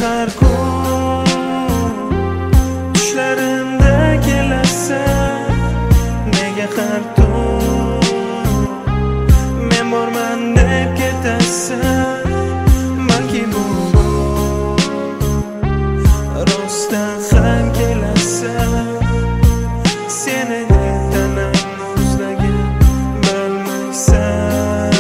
har kun tushlarimda kelasan, nega har tun men borman deb ketasan. Balki bu rostdan ham kelasan, seni tanam muzlagan bilmaysan.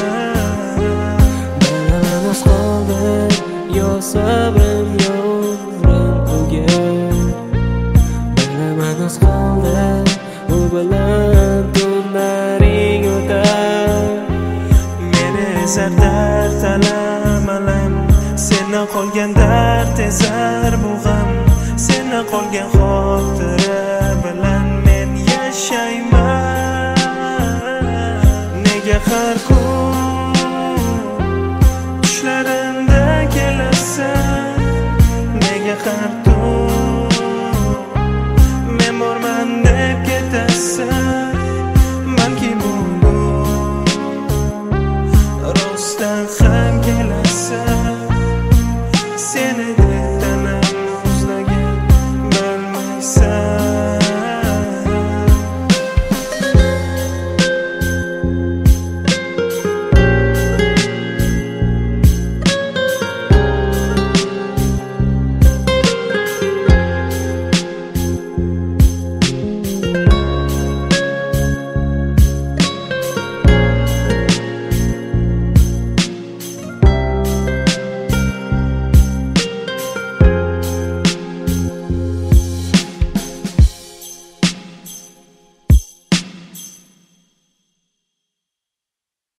Bilamiz qoldi yo sabrim yo umrim tugar, bilamiz qoldi u bilan tunlaring o'tar. Meni ezar dard alam, sendan qolgan dard ezar bu g'am, sendan qolgan